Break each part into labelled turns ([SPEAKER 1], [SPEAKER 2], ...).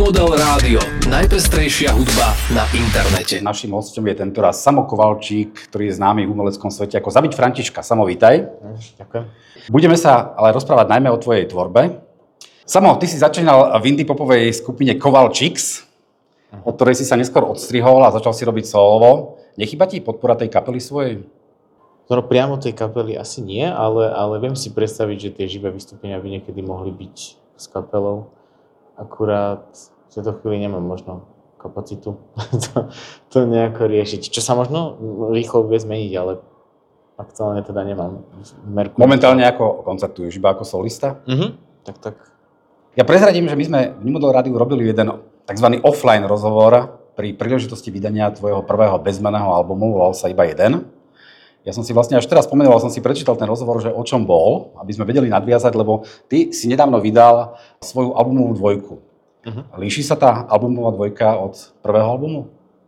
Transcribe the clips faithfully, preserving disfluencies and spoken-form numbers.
[SPEAKER 1] Model Rádio. Najpestrejšia hudba na internete.
[SPEAKER 2] Naším hosťom je tentoraz Samo Kovalčík, ktorý je známy v umeleckom svete ako Zabiť Františka. Samo, vítaj.
[SPEAKER 3] Ďakujem.
[SPEAKER 2] Budeme sa ale rozprávať najmä o tvojej tvorbe. Samo, ty si začínal v indie popovej skupine Kovalčíks, od ktorej si sa neskôr odstrihol a začal si robiť solovo. Nechýba ti podpora tej kapely svojej?
[SPEAKER 3] No priamo tej kapely asi nie, ale, ale viem si predstaviť, že tie živé vystúpenia by niekedy mohli byť s kapelou. Akurát v tejto chvíli nemám možno kapacitu to, to nejako riešiť. Čo sa možno rýchlo vie zmeniť, ale aktuálne teda nemám merku.
[SPEAKER 2] Momentálne ako koncertuješ, iba ako solista?
[SPEAKER 3] Mhm, tak tak. Ja
[SPEAKER 2] prezradím, že my sme v New Model Rádiu robili jeden tzv. Offline rozhovor pri príležitosti vydania tvojho prvého bezmenného albumu, volal sa iba jeden. Ja som si vlastne až teraz spomenoval, som si prečítal ten rozhovor, že o čom bol, aby sme vedeli nadviazať, lebo ty si nedávno vydal svoju albumovú dvojku. Uh-huh. Líši sa tá albumová dvojka od prvého albumu?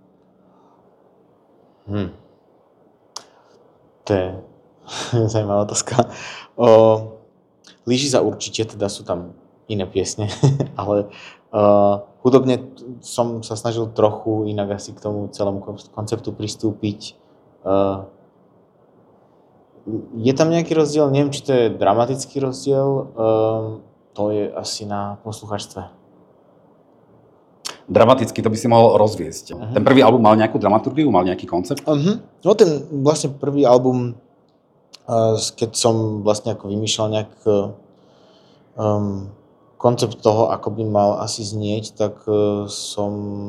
[SPEAKER 3] Hmm. To je zaujímavá otázka. O, líši sa určite, teda sú tam iné piesne, ale uh, hudobne som sa snažil trochu inak asi k tomu celému konceptu pristúpiť. Uh, Je tam nejaký rozdiel, neviem, či to je dramatický rozdiel, um, to je asi na posluchačstve.
[SPEAKER 2] Dramaticky, to by si mohol rozviesť. Uh-huh. Ten prvý album mal nejakú dramaturgiu, mal nejaký koncept?
[SPEAKER 3] Uh-huh. No ten vlastne prvý album, uh, keď som vlastne ako vymýšľal nejak um, koncept toho, ako by mal asi znieť, tak uh, som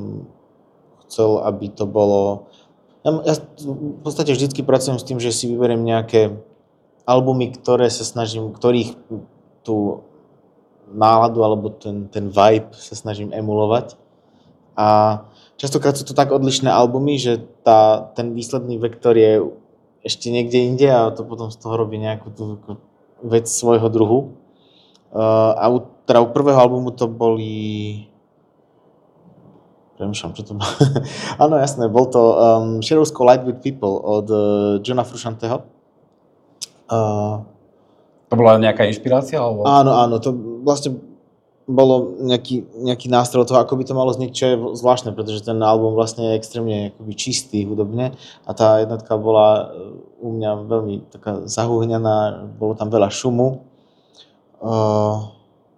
[SPEAKER 3] chcel, aby to bolo... Ja, ja v podstate vždycky pracujem s tým, že si vyberiem nejaké albumy, ktoré sa snažím, ktorých tú náladu alebo ten, ten vibe sa snažím emulovať. A častokrát sú to tak odlišné albumy, že tá, ten výsledný vektor je ešte niekde inde a to potom z toho robí nejakú tú vec svojho druhu. Uh, a u, teda u prvého albumu to boli... Premýšľam, čo to bolo. Áno, jasné, bol to um, Shadows Collide with People od uh, Johna Fruscianteho. Uh,
[SPEAKER 2] to bola nejaká inšpirácia? Alebo...
[SPEAKER 3] Áno, áno, to vlastne bolo nejaký, nejaký nástroj toho, ako by to malo znieť, čo je zvláštne, pretože ten album vlastne je extrémne akoby čistý hudobne a tá jednotka bola u mňa veľmi taká zahúhňaná, bolo tam veľa šumu. Uh,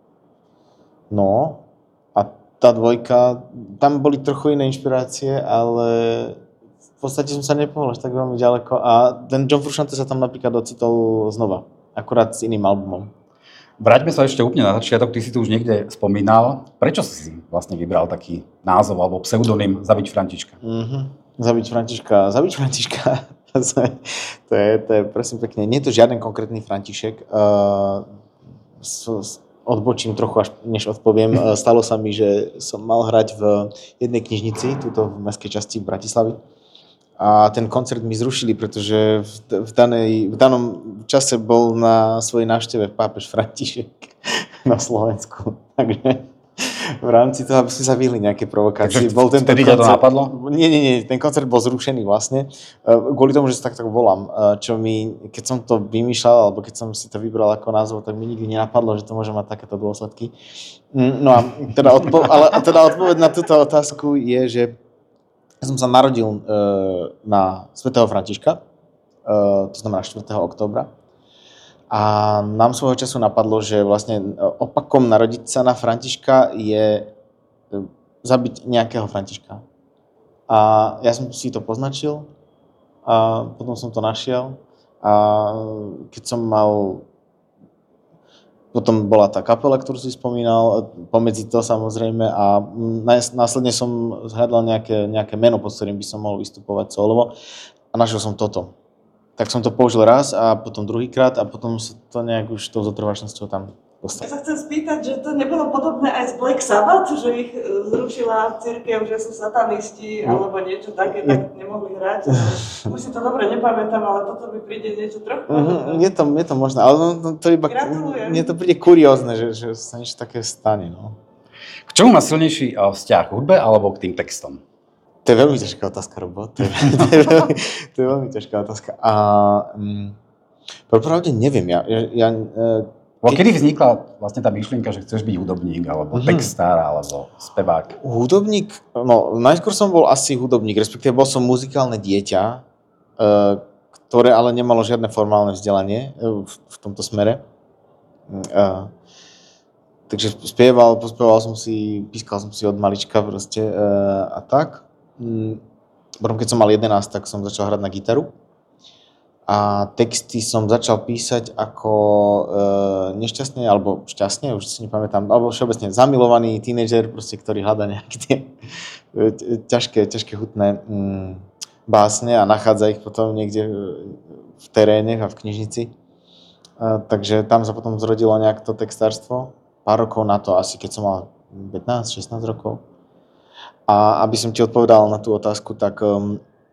[SPEAKER 3] no... Tá dvojka, tam boli trochu iné inšpirácie, ale v podstate som sa nepohol až tak veľmi ďaleko a ten John Frusciante sa tam napríklad ocitol znova, akurát s iným albumom.
[SPEAKER 2] Vráťme sa ešte úplne na začiatok, ty si tu už niekde spomínal. Prečo si vlastne vybral taký názov alebo pseudonym Zabiť Františka?
[SPEAKER 3] Mm-hmm. Zabiť Františka, Zabiť Františka, to je, to je prosím pekne, nie je to žiaden konkrétny František. Uh, so, Odbočím trochu, až než odpoviem. Stalo sa mi, že som mal hrať v jednej knižnici, tuto v mestskej časti Bratislavy. A ten koncert mi zrušili, pretože v, v, danej, v danom čase bol na svojej návšteve pápež František na Slovensku. Takže v rámci toho, aby sme sa vyhli nejaké provokácie.
[SPEAKER 2] Bol tento
[SPEAKER 3] koncert,
[SPEAKER 2] to napadlo?
[SPEAKER 3] Nie, nie, nie. Ten koncert bol zrušený vlastne. Kvôli tomu, že sa tak tak volám. Čo mi, keď som to vymýšľal, alebo keď som si to vybral ako názov, tak mi nikdy nenapadlo, že to môže mať takéto dôsledky. No a teda, odpo- ale, teda odpoveď na túto otázku je, že ja som sa narodil na svätého Františka, to znamená štvrtého októbra. A nám svojho času napadlo, že vlastne opakom narodiť sa na Františka je zabiť nejakého Františka. A ja som si to poznačil a potom som to našiel a keď som mal, potom bola tá kapela, ktorú si spomínal, pomedzi to samozrejme a následne som zhľadal nejaké, nejaké meno, pod ktorým by som mohol vystupovať solovo a našiel som toto. Tak som to použil raz a potom druhýkrát a potom sa to nejak už tou zotrvačnosťou tam dostalo.
[SPEAKER 4] Ja sa chcem spýtať, že to nebolo podobné aj z Black Sabbath, že ich zrušila cirkev, že sú satanisti no. alebo niečo také, tak nemohli hrať. Už si to dobre nepamätám, ale toto mi príde niečo trochu podobné.
[SPEAKER 3] Je to, je to možné, ale no, to iba,
[SPEAKER 4] gratulujem. Mne
[SPEAKER 3] to príde kuriózne, že, že sa niečo také stane. No.
[SPEAKER 2] K čomu má silnejší vzťah? K hudbe alebo k tým textom?
[SPEAKER 3] To je veľmi ťažká otázka, Robo. To je, to je, veľmi, to je veľmi ťažká otázka. A um, popravde neviem. Ja, ja, ja
[SPEAKER 2] Keď... Kedy vznikla vlastne tá myšlienka, že chceš byť hudobník, alebo mm-hmm. textár, alebo spevák?
[SPEAKER 3] Hudobník, no najskôr som bol asi hudobník, respektíve bol som muzikálne dieťa, ktoré ale nemalo žiadne formálne vzdelanie v tomto smere. Takže spieval, pospieval som si, pískal som si od malička proste a tak. Potom keď som mal jedenásť, tak som začal hrať na gitaru. A texty som začal písať ako e, nešťastne, alebo šťastne, už si nepamätám, alebo všeobecne zamilovaný tínedžer, proste, ktorý hľadá nejaké tie e, ťažké, ťažké hutné mm, básne a nachádza ich potom niekde v teréne a v knižnici. E, takže tam sa potom zrodilo nejak to textárstvo. Pár rokov na to, asi keď som mal pätnásť šestnásť rokov. A aby som ti odpovedal na tú otázku, tak... Um,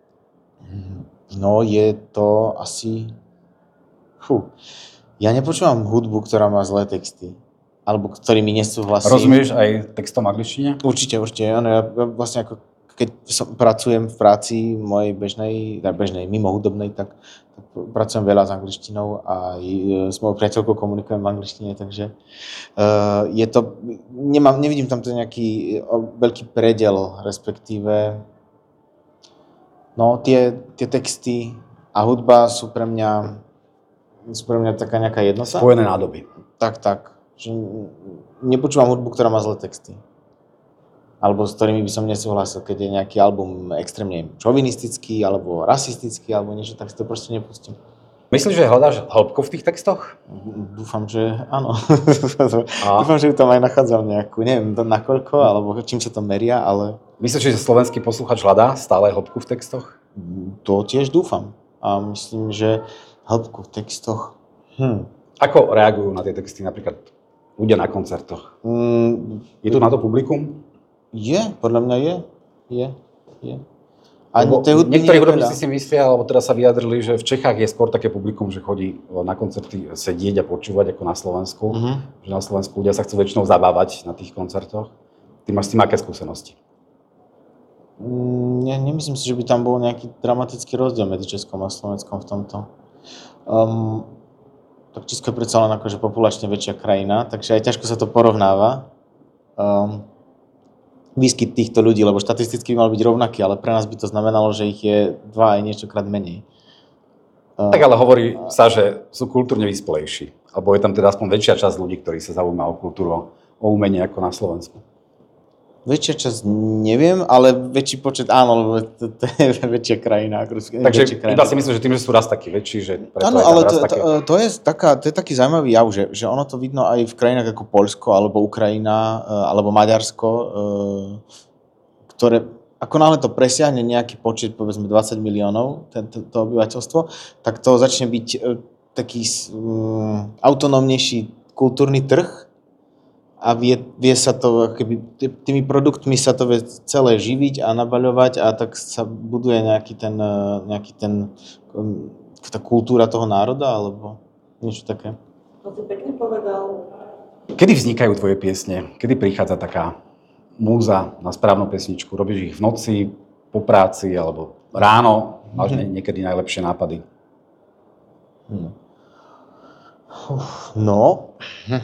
[SPEAKER 3] No, je to asi... Fú. Ja nepočúvam hudbu, ktorá má zlé texty. Alebo ktorými nesúhlasím.
[SPEAKER 2] Rozumieš aj textom angličtine?
[SPEAKER 3] Určite, určite. Ano, ja vlastne ako keď som, pracujem v práci mojej bežnej, bežnej, mimo hudobnej, tak, tak pracujem veľa s angličtinou a s mojou priateľkou komunikujem v angličtine, takže uh, je to... Nemám, nevidím tam to nejaký veľký predel, respektíve... No, tie, tie texty a hudba sú pre mňa, sú pre mňa taká nejaká jednota.
[SPEAKER 2] Spojené nádoby.
[SPEAKER 3] Tak, tak. Že nepočúvam hudbu, ktorá má zlé texty. Alebo s ktorými by som nesúhlasil, keď je nejaký album extrémne šovinistický, alebo rasistický, alebo niečo, tak si to proste nepustím.
[SPEAKER 2] Myslíš, že hľadáš hĺbku v tých textoch?
[SPEAKER 3] Dúfam, že áno. A... Dúfam, že tam aj nachádzam nejakú, neviem nakoľko, alebo čím sa to meria, ale...
[SPEAKER 2] Myslíš, že slovenský posluchač hľadá stále hĺbku v textoch?
[SPEAKER 3] To tiež dúfam. A myslím, že hĺbku v textoch... Hm.
[SPEAKER 2] Ako reagujú na tie texty napríklad ľudia na koncertoch? Mm, je tu na to publikum?
[SPEAKER 3] Je, podľa mňa je. Je, je.
[SPEAKER 2] Niektorí hudobníci si myslia, alebo teda sa vyjadrili, že v Čechách je skôr také publikum, že chodí na koncerty sedieť a počúvať ako na Slovensku. Uh-huh. Že na Slovensku ľudia sa chcú väčšinou zabávať na tých koncertoch. Ty máš s tým aké skúsenosti?
[SPEAKER 3] Ja nemyslím si, že by tam bol nejaký dramatický rozdiel medzi Českom a Slovenskom v tomto. Um, tak Česko je predsa len akože populačne väčšia krajina, takže aj ťažko sa to porovnáva. Um, výskyt týchto ľudí, lebo štatisticky by mal byť rovnaký, ale pre nás by to znamenalo, že ich je dva aj niečokrát menej.
[SPEAKER 2] Tak ale hovorí sa, že sú kultúrne vyspelejší. Alebo je tam teda aspoň väčšia časť ľudí, ktorí sa zaujíma o kultúru, o umenie ako na Slovensku.
[SPEAKER 3] Väčšia časť neviem, ale väčší počet áno, lebo to, to je väčšia krajina.
[SPEAKER 2] Takže krajina. Iba si myslím, že tým, že sú raz takí väčší, že preto
[SPEAKER 3] áno,
[SPEAKER 2] je tam
[SPEAKER 3] ale
[SPEAKER 2] raz
[SPEAKER 3] to,
[SPEAKER 2] také...
[SPEAKER 3] to, to, je taká, to je taký zaujímavý jav, že, že ono to vidno aj v krajinách ako Poľsko, alebo Ukrajina, alebo Maďarsko, ktoré ako náhle to presiahne nejaký počet, povedzme dvadsať miliónov, to, to, to obyvateľstvo, tak to začne byť taký um, autonómnejší kultúrny trh, a vie, vie sa to, keby tými produktmi sa to vie celé živiť a nabaľovať a tak sa buduje nejaký ten, nejaký ten, tá kultúra toho národa, alebo niečo také.
[SPEAKER 4] To si pekne povedal.
[SPEAKER 2] Kedy vznikajú tvoje piesne? Kedy prichádza taká múza na správnu pesničku? Robíš ich v noci, po práci, alebo ráno? Máš mm-hmm. niekedy najlepšie nápady?
[SPEAKER 3] Hmm. No...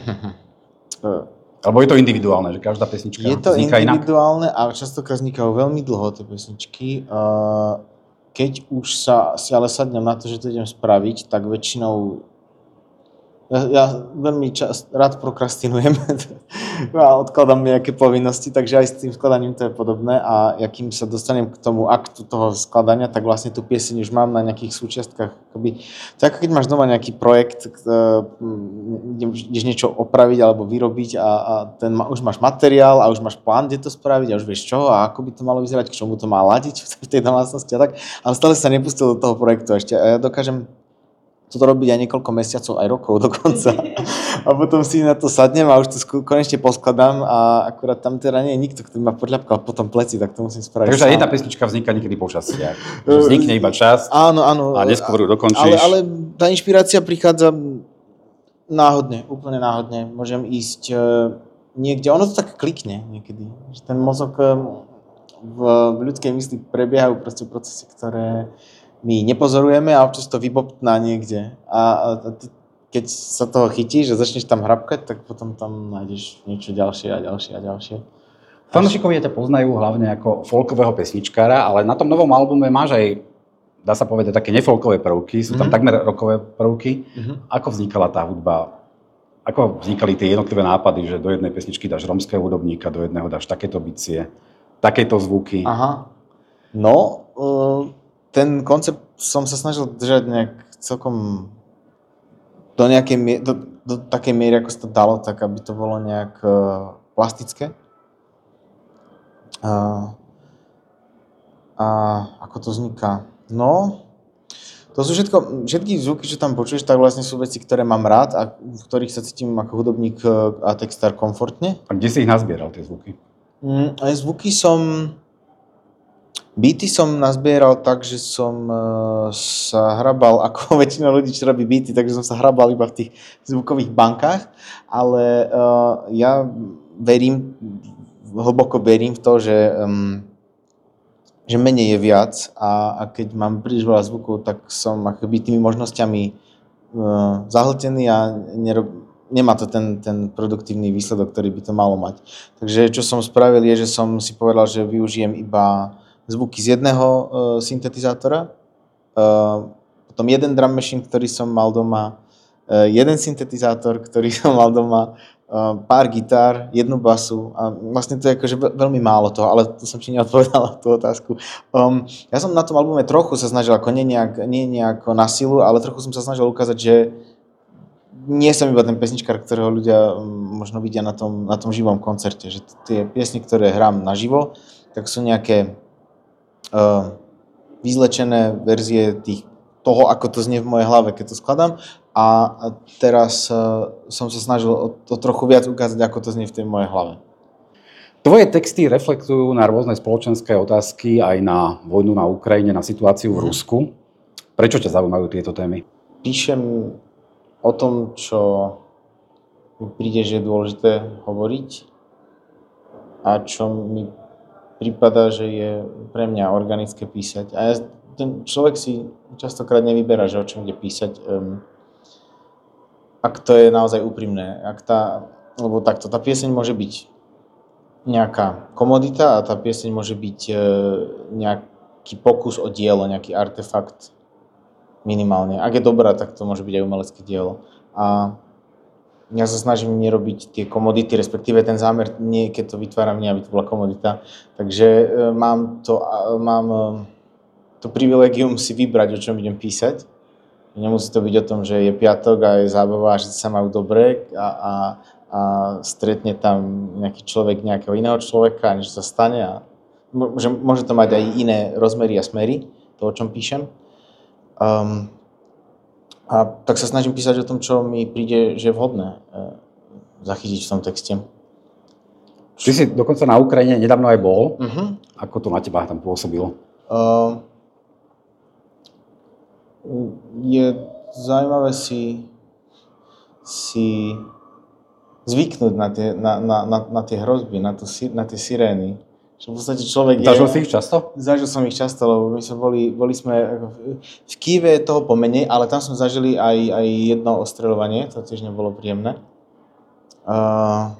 [SPEAKER 2] Alebo je to individuálne, že každá pesnička
[SPEAKER 3] vzniká inak? Je to individuálne
[SPEAKER 2] inak?
[SPEAKER 3] a častokrát vznikajú veľmi dlho tie pesničky. Keď už sa si ale sadnem na to, že to idem spraviť, tak väčšinou ja, ja veľmi čas, rád prokrastinujem a odkladám nejaké povinnosti, takže aj s tým skladaním to je podobné a jakým sa dostanem k tomu aktu toho skladania, tak vlastne tú pieseň už mám na nejakých súčiastkách. Akoby, to je ako keď máš doma nejaký projekt, kde ideš niečo opraviť alebo vyrobiť a, a ten, už máš materiál a už máš plán, kde to spraviť a už vieš čo a ako by to malo vyzerať, k čomu to má ladiť v tej domácnosti a tak, ale stále sa nepustil do toho projektu ešte a ja dokážem toto robiť aj niekoľko mesiacov, aj rokov dokonca. A potom si na to sadnem a už to konečne poskladám a akurát tam teda nie je nikto, kto ma podľapkal po tom pleci, tak to musím spraviť.
[SPEAKER 2] Takže jedna pesnička vzniká niekedy po častiach. Vznikne iba časť
[SPEAKER 3] áno, áno,
[SPEAKER 2] a neskôr ju dokončíš.
[SPEAKER 3] Ale, ale tá inšpirácia prichádza náhodne, úplne náhodne. Môžem ísť niekde, ono to tak klikne niekedy. Že ten mozog v ľudskej mysli prebiehajú proste procesy, ktoré my nepozorujeme a občas to vybobtná niekde. A, a keď sa toho chytíš a začneš tam hrabkať, tak potom tam nájdeš niečo ďalšie a ďalšie a ďalšie.
[SPEAKER 2] Fanúšikovia ťa poznajú hlavne ako folkového pesničkára, ale na tom novom albume máš aj, dá sa povedať, také nefolkové prvky, sú tam mm-hmm. takmer rockové prvky. Mm-hmm. Ako vznikala tá hudba? Ako vznikali tie jednotlivé nápady, že do jednej pesničky dáš romského hudobníka, do jedného dáš takéto bicie, takéto zvuky?
[SPEAKER 3] Aha. No, ten koncept som sa snažil držať nejak celkom do nejakej miery, do, do takej miery, ako sa to dalo, tak aby to bolo nejak uh, plastické. Uh, a ako to vzniká? No, to sú všetko, všetky zvuky, čo tam počuješ, tak vlastne sú veci, ktoré mám rád a v ktorých sa cítim ako hudobník a textár komfortne.
[SPEAKER 2] A kde si ich nazbieral, tie zvuky?
[SPEAKER 3] Mm, aj zvuky som... Beaty som nazbieral tak, že som uh, sa hrabal, ako väčšina ľudí, čo robí beaty, takže som sa hrabal iba v tých zvukových bankách, ale uh, ja verím, hlboko verím v to, že, um, že menej je viac a, a keď mám príliš veľa zvukov, tak som akoby tými možnosťami uh, zahltený a nerob, nemá to ten, ten produktívny výsledok, ktorý by to malo mať. Takže čo som spravil je, že som si povedal, že využijem iba zvuky z jedného uh, syntetizátora, uh, potom jeden drum machine, ktorý som mal doma, uh, jeden syntetizátor, ktorý som mal doma, uh, pár gitár, jednu basu a vlastne to je akože veľmi málo toho, ale to som ti neodpovedal na tú otázku. Um, ja som na tom albume trochu sa snažil, ako nie nejak, nie nejako na silu, ale trochu som sa snažil ukázať, že nie som iba ten pesničkár, ktorého ľudia um, možno vidia na tom, na tom živom koncerte, že tie piesne, ktoré hrám naživo, tak sú nejaké Uh, vyzlečené verzie tých, toho, ako to znie v mojej hlave, keď to skladám. A, a teraz uh, som sa snažil o, o trochu viac ukázať, ako to znie v tej mojej hlave.
[SPEAKER 2] Tvoje texty reflektujú na rôzne spoločenské otázky, aj na vojnu na Ukrajine, na situáciu v Rusku. Prečo ťa zaujímajú tieto témy?
[SPEAKER 3] Píšem o tom, čo mi príde, že je dôležité hovoriť a čo mi prípada, že je pre mňa organické písať. A ja, ten človek si častokrát nevyberá, že o čom ide písať. Um, ak to je naozaj úprimné. Ak tá, lebo takto, tá pieseň môže byť nejaká komodita a tá pieseň môže byť uh, nejaký pokus o dielo, nejaký artefakt minimálne. Ak je dobrá, tak to môže byť aj umelecké dielo. A ja sa snažím nerobiť tie komodity, respektíve ten zámer, nie keď to vytváram, nie aby to bola komodita. Takže e, mám, to, e, mám e, to privilegium si vybrať, o čom idem písať. Nemusí to byť o tom, že je piatok a je zábava a že sa majú dobre a, a, a stretne tam nejaký človek nejakého iného človeka a niečo sa stane. A môže, môže to mať aj iné rozmery a smery, to, o čom píšem. Um, A tak sa snažím písať o tom, čo mi príde, že je vhodné e, zachytiť v tom texte.
[SPEAKER 2] Ty si dokonca na Ukrajine nedávno aj bol.
[SPEAKER 3] Uh-huh.
[SPEAKER 2] Ako to na teba tam pôsobilo?
[SPEAKER 3] Uh, je zaujímavé si, si zvyknúť na tie, na, na, na, na tie hrozby, na, to, na tie sirény. Že v podstate človek
[SPEAKER 2] Zažil
[SPEAKER 3] je...
[SPEAKER 2] si ich často?
[SPEAKER 3] Zažil som ich často, lebo my sme boli, boli sme v Kyjeve toho pomenej, ale tam sme zažili aj, aj jedno ostreľovanie, to tiež nebolo príjemné. Uh,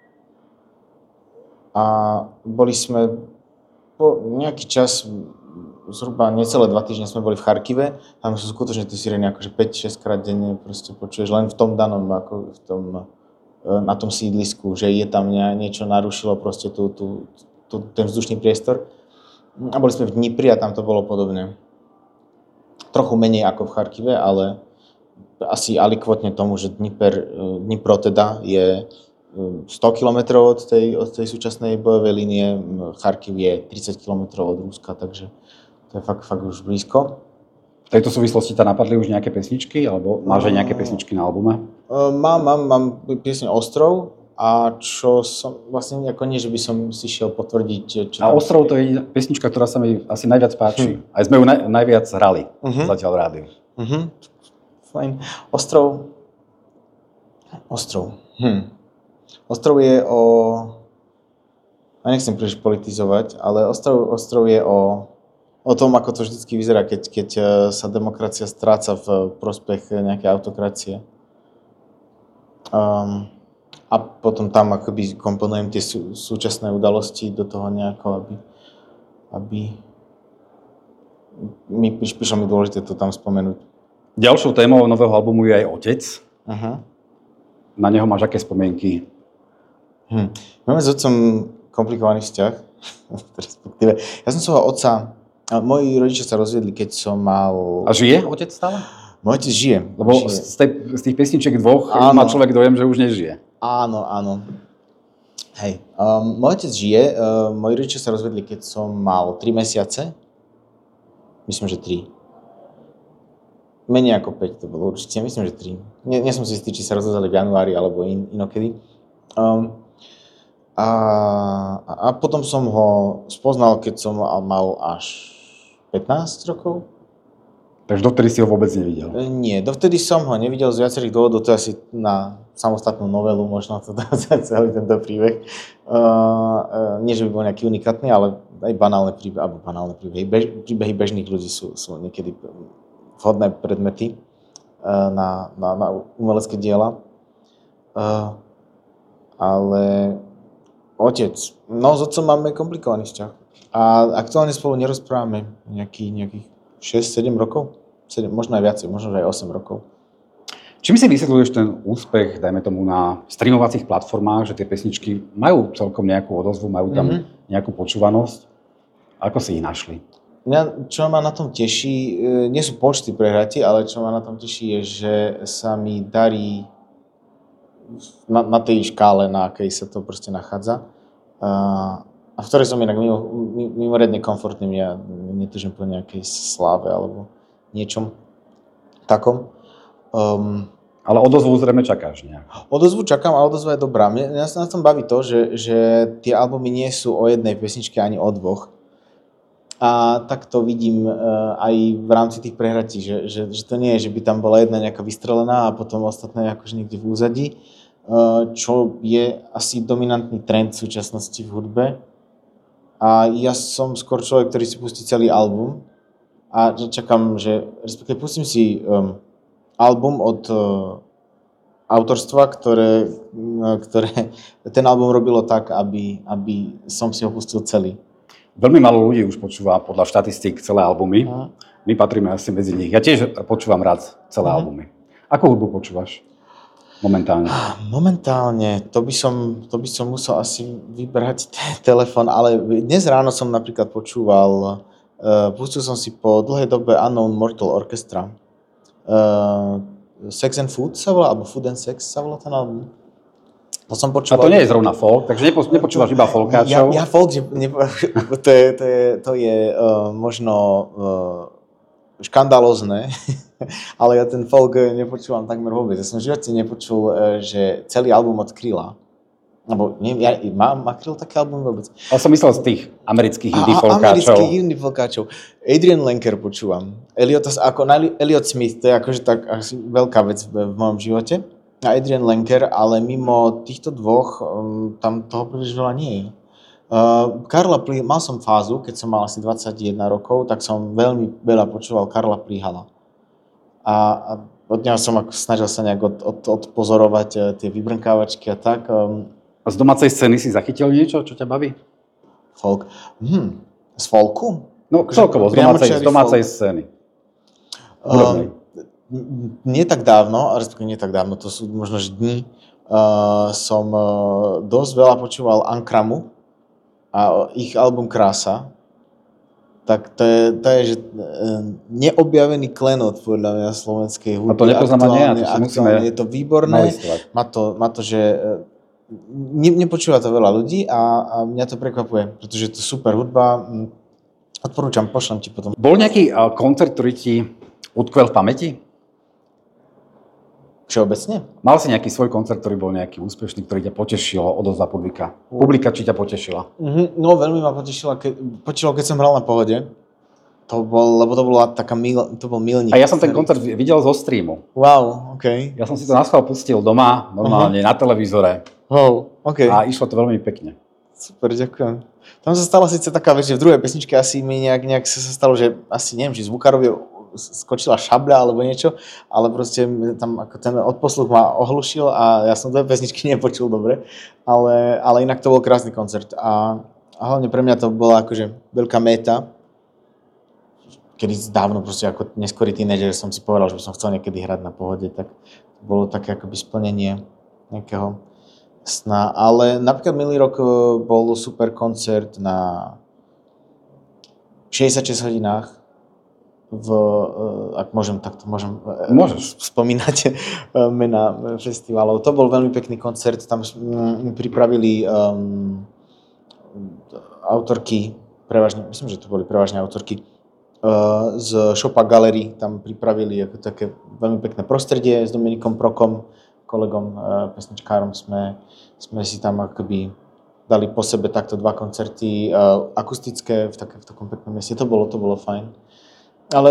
[SPEAKER 3] a boli sme po nejaký čas, zhruba necelé dva týždne sme boli v Charkive, tam sú skutočne tie sirény akože päť šesť krát denne proste počuješ len v tom danom, ako v tom, na tom sídlisku, že je tam niečo narušilo proste tú, tú ten vzdušný priestor. A boli sme v Dnipri a tam to bolo podobné. Trochu menej ako v Charkive, ale asi alikvotne tomu, že Dniper, Dnipro teda je sto kilometrov od tej, od tej súčasnej bojovej línie, Charkiv je tridsať kilometrov od Ruska, takže to je fakt, fakt už blízko.
[SPEAKER 2] V tejto súvislosti ťa napadli už nejaké pesničky, alebo máš aj nejaké pesničky na albume?
[SPEAKER 3] Mám, mám, mám pieseň Ostrov, a čo som, vlastne ako nie, že by som si šiel potvrdiť. Čo
[SPEAKER 2] a Ostrov to je pesnička, ktorá sa mi asi najviac páči. Hm. Aj sme ju naj, najviac hrali uh-huh. zatiaľ v rádiu.
[SPEAKER 3] Uh-huh. Fajn. Ostrov. Ostrov. Hm. Ostrov je o... Ja nechcem príliš politizovať, ale Ostrov, Ostrov je o, o tom, ako to vždycky vyzerá, keď, keď sa demokracia stráca v prospech nejakej autokracie. Um, a potom tam akoby komponujem tie sú, súčasné udalosti do toho nejako, aby, aby mi prišlo mi dôležité to tam spomenúť.
[SPEAKER 2] Ďalšou témou nového albumu je aj otec.
[SPEAKER 3] Aha.
[SPEAKER 2] Na neho máš aké spomienky?
[SPEAKER 3] Hm. Máme s otcom komplikovaný vzťah. Respektíve, ja som svojho otca, moji rodičia sa rozviedli, keď som mal...
[SPEAKER 2] A žije otec stále?
[SPEAKER 3] Môj otec žije.
[SPEAKER 2] Lebo
[SPEAKER 3] žije.
[SPEAKER 2] Z, tej, z tých pesničiek dvoch
[SPEAKER 3] Áno.
[SPEAKER 2] má človek dojem, že už nežije.
[SPEAKER 3] Áno, áno. Hej. Um, môj otec žije. Uh, moji rodičia sa rozvedli, keď som mal tri mesiace. Myslím, že tri. Menej ako päť to bolo určite. Myslím, že tri. Nie, nie som si istý, či sa rozvedli v januári alebo in, inokedy. Um, a, a potom som ho spoznal, keď som mal až pätnásť rokov.
[SPEAKER 2] Takže dovtedy si ho vôbec nevidel?
[SPEAKER 3] Nie, dovtedy som ho nevidel z viacerých dôvodov, to je asi na samostatnú novelu, možno to dá celý tento príbeh. Uh, uh, nie, že by bol nejaký unikátny, ale aj banálne príbehy, alebo banálne príbehy, bež, príbehy bežných ľudí sú, sú niekedy vhodné predmety uh, na, na, na umelecké diela. Uh, ale otec, no s otcom máme komplikovaný vzťah. A aktuálne spolu nerozprávame nejaký, nejakých šesť sedem rokov, sedem, možno aj viacej, možno aj osem rokov.
[SPEAKER 2] Čím si vysvetľuješ ten úspech, dajme tomu, na streamovacích platformách, že tie pesničky majú celkom nejakú odozvu, majú tam mm-hmm. nejakú počúvanosť? Ako si ich našli?
[SPEAKER 3] Mňa, čo ma na tom teší, nie sú počty prehratí, ale čo ma na tom teší je, že sa mi darí na, na tej škále, na akej sa to proste nachádza. Uh, a v ktorej som inak mimo, mimoriadne komfortný, ja netúžim po nejakej sláve alebo niečom takom. Um,
[SPEAKER 2] Ale odozvu zrejme čakáš nejak.
[SPEAKER 3] Odozvu čakám a odozva je dobrá. Mňa sa na tom baví to, že, že tie albumy nie sú o jednej pesničke ani o dvoch. A tak to vidím uh, aj v rámci tých prehratí, že, že, že to nie je, že by tam bola jedna nejaká vystrelená a potom ostatné akože niekde v úzadí, uh, čo je asi dominantný trend v súčasnosti v hudbe. A ja som skôr človek, ktorý si pustí celý album a že čakám, že respektíve pustím si um, album od uh, autorstva, ktoré, uh, ktoré ten album robilo tak, aby, aby som si ho pustil celý.
[SPEAKER 2] Veľmi málo ľudí už počúva podľa štatistík celé albumy.
[SPEAKER 3] Aha.
[SPEAKER 2] My patríme asi medzi nich. Ja tiež počúvam rád celé
[SPEAKER 3] Aha.
[SPEAKER 2] albumy. Akú hudbu počúvaš momentálne?
[SPEAKER 3] Momentálne, to by som, to by som musel asi vybrať t- telefón, ale dnes ráno som napríklad počúval, uh, pustil som si po dlhej dobe Unknown Mortal Orchestra. Uh, Sex and Food sa volá, alebo Food and Sex sa volá ten album. To som počúval.
[SPEAKER 2] A to nie je zrovna folk, takže nepo, nepočúvaš iba folkáčov.
[SPEAKER 3] Ja, ja folk, že nepo, to je, to je, to je uh, možno uh, škandalózne, ale ja ten folk nepočúvam takmer vôbec. Ja som v živote nepočul, uh, že celý album od Kryla. Alebo neviem, ja, má, má Kryl taký album vôbec?
[SPEAKER 2] Ale som myslel z tých amerických indie folkáčov.
[SPEAKER 3] Amerických indie folkáčov. Adrian Lenker počúvam. Elliot, ako, Elliot Smith, to je akože tak asi veľká vec v, v mojom živote. A Adrian Lenker, ale mimo týchto dvoch um, tam toho príliš veľa nie je. Uh, Karla Prí... Mal som fázu, keď som mal asi dvadsaťjeden rokov, tak som veľmi veľa počúval Karla Príhala. A, a od neho som ako snažil sa nejak od, od, odpozorovať uh, tie vybrnkávačky a tak. Um,
[SPEAKER 2] a z domácej scény si zachytil niečo, čo ťa baví?
[SPEAKER 3] Folk. Hm, z folku?
[SPEAKER 2] No celkovo, z domácej, z domácej scény.
[SPEAKER 3] Um, nie tak dávno, respektíve nie tak dávno, to sú možno že dni, uh, som uh, dosť veľa počúval Ankramu a ich album Krása. Tak to je, to je že, uh, neobjavený klenot podľa mňa slovenskej hudby.
[SPEAKER 2] A to nepoznám ani ja, to si musíme
[SPEAKER 3] je to výborné, má to, má to, že uh, ne, nepočúva to veľa ľudí a, a mňa to prekvapuje, pretože je to super hudba. Odporúčam, pošlem ti potom.
[SPEAKER 2] Bol nejaký uh, koncert, ktorý ti utkvel v pamäti?
[SPEAKER 3] Všeobecne?
[SPEAKER 2] Mal si nejaký svoj koncert, ktorý bol nejaký úspešný, ktorý ťa potešil, odozva publika? Publika či ťa potešila?
[SPEAKER 3] Mm-hmm. No veľmi ma potešila, ke, potešilo, keď som hral na Pohode. To bol, lebo to bola taká mil, to bol milník.
[SPEAKER 2] A ja som ten koncert videl zo streamu.
[SPEAKER 3] Wow, OK.
[SPEAKER 2] Ja som si to naschvál pustil doma, normálne uh-huh. na televízore.
[SPEAKER 3] Wow, OK.
[SPEAKER 2] A išlo to veľmi pekne.
[SPEAKER 3] Super, ďakujem. Tam sa stala síce taká vec, že v druhej pesničke asi mi nejak, nejak sa stalo, že asi neviem, či zvukárovi skočila šabľa alebo niečo, ale proste tam ako ten odposluch ma ohlušil a ja som dve pesničky nepočul dobre, ale, ale inak to bol krásny koncert a, a hlavne pre mňa to bola akože veľká méta, kedy dávno proste ako neskorý tínedžer som si povedal, že by som chcel niekedy hrať na Pohode, tak to bolo také akoby splnenie nejakého sna, ale napríklad minulý rok bol super koncert na šesťdesiatšesť hodinách v, ak môžem, tak to môžem
[SPEAKER 2] Môžeš.
[SPEAKER 3] spomínať mená festivalov. To bol veľmi pekný koncert, tam mi pripravili um, autorky, prevažne, myslím, že to boli prevažne autorky uh, z Shopa Gallery, tam pripravili ako také veľmi pekné prostredie s Dominikom Prokom, kolegom, uh, pesničkárom, sme, sme si tam akoby dali po sebe takto dva koncerty uh, akustické v, také, v takom peknom mieste. To bolo, to bolo fajn. Ale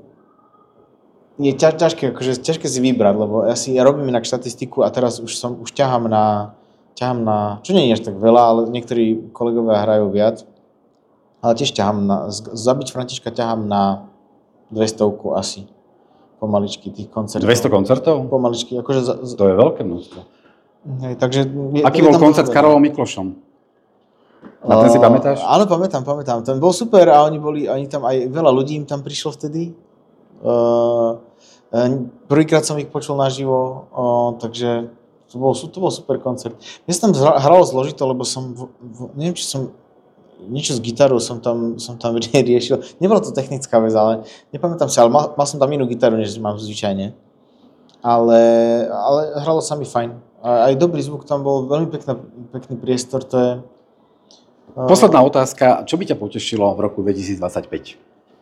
[SPEAKER 3] je ťaž, ťažké, akože, ťažké si vybrať, lebo ja si ja robím inak štatistiku a teraz už som už ťahám na, ťahám na, čo nie je až tak veľa, ale niektorí kolegovia hrajú viac. Ale tiež ťahám na, zabiť Františka ťahám na dvestovku asi. Pomaličky tých koncertov.
[SPEAKER 2] dvesto koncertov?
[SPEAKER 3] Pomaličky, akože... Za,
[SPEAKER 2] to je veľké množstvo.
[SPEAKER 3] Hej, takže je,
[SPEAKER 2] aký bol koncert s Karolom Miklošom? Na ten si pamätáš?
[SPEAKER 3] Uh, áno, pamätám, pamätám. Ten bol super a oni boli, oni tam aj veľa ľudí im tam prišlo vtedy. Uh, prvýkrát som ich počul naživo, uh, takže to bol, to bol super koncert. Mne sa tam hralo zložito, lebo som, v, v, neviem, či som, niečo s gitarou som tam, som tam riešil. Nebola to technická vec, ale nepamätám si, ale mal, mal som tam inú gitaru, než mám zvyčajne. Ale, ale hralo sa mi fajn. Aj dobrý zvuk tam bol, veľmi pekná, pekný priestor, to je...
[SPEAKER 2] Posledná otázka, čo by ťa potešilo v roku dvetisícdvadsaťpäť?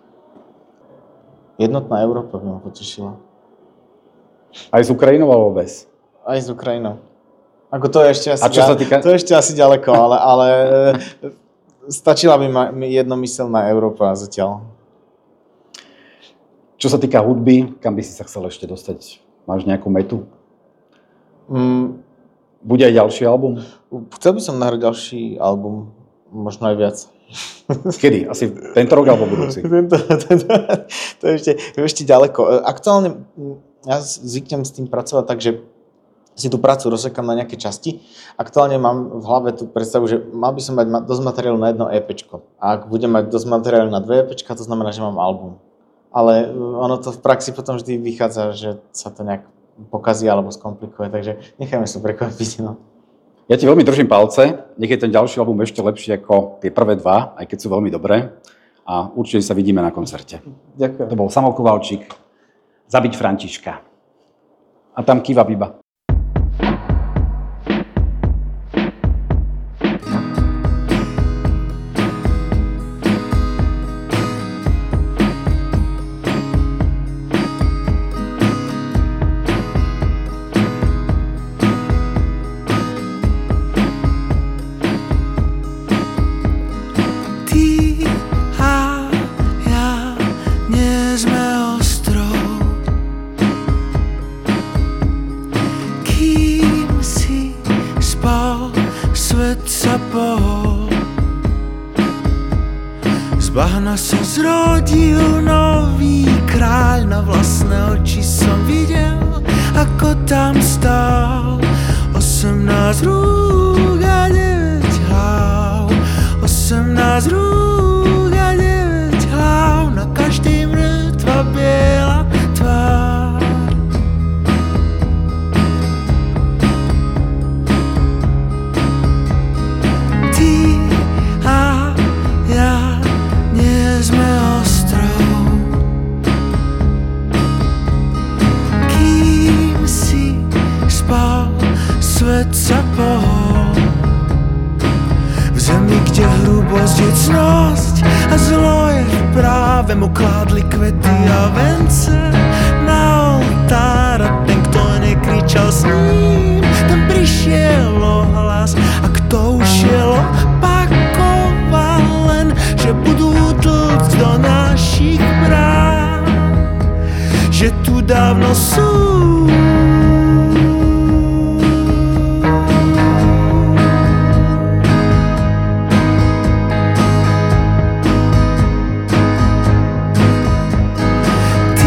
[SPEAKER 3] Jednotná Európa by ma potešila.
[SPEAKER 2] Aj s Ukrajinou alebo bez?
[SPEAKER 3] Aj s Ukrajinou. Ako to je ešte asi,
[SPEAKER 2] A čo sa týka...
[SPEAKER 3] to je ešte asi ďaleko, ale, ale stačila by ma jednomyselná Európa zatiaľ.
[SPEAKER 2] Čo sa týka hudby, kam by si sa chcel ešte dostať? Máš nejakú metu?
[SPEAKER 3] Mm,
[SPEAKER 2] Bude aj ďalší album?
[SPEAKER 3] Chcel by som nahrať ďalší album, možno aj viac.
[SPEAKER 2] Kedy? Asi tento rok alebo budúci?
[SPEAKER 3] tento, tento, to je ešte, ešte ďaleko. Aktuálne ja zvyknem s tým pracovať tak, že si tú prácu rozsekám na nejaké časti. Aktuálne mám v hlave tú predstavu, že mal by som mať dosť materiálu na jedno EPčko. A ak budem mať dosť materiálu na dve EPčka, to znamená, že mám album. Ale ono to v praxi potom vždy vychádza, že sa to nejak pokazí alebo skomplikuje, takže nechajme sa prekvapiť. No.
[SPEAKER 2] Ja ti veľmi držím palce, nech je ten ďalší album ešte lepší ako tie prvé dva, aj keď sú veľmi dobré. A určite sa vidíme na koncerte.
[SPEAKER 3] Ďakujem.
[SPEAKER 2] To bol Samo Kovalčík, Zabiť Františka. A tam kýva Biba.
[SPEAKER 5] Bahna sa zrodil nový kráľ, na vlastné oči som videl, ako tam stál. Osemnásť rúk a deväť hlav, osemnásť rúk a deväť hlav, na každej mŕtva biela tvár. Ty a ja sme ostrov, kým si spal, svet sa pohol. V zemi, kde hrubosť je cnosť a zlo je v práve, mu kládli kvety a vence na oltár. A ten, kto nekričal s ním, ten prišiel o hlas. A kto ušiel opakoval len, že budú tlcť do našich brán, že tu dávno sú. Ty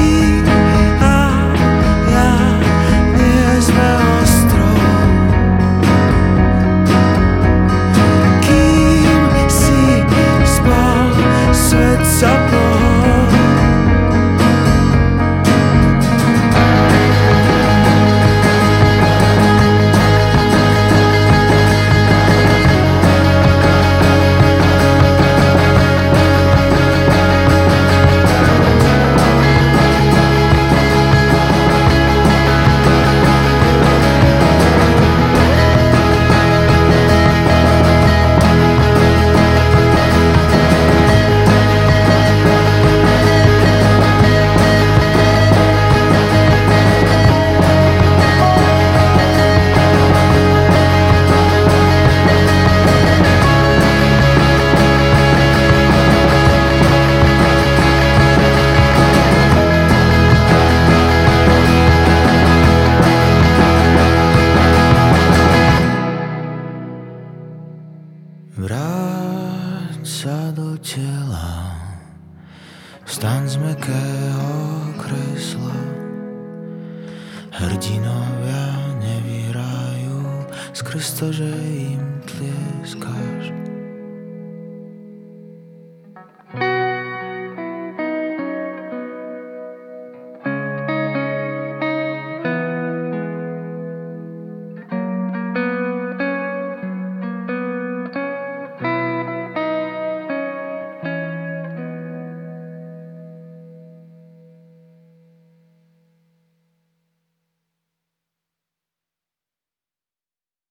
[SPEAKER 5] Hrdinovia nevyhrajú skrz to, že im tlieskáš.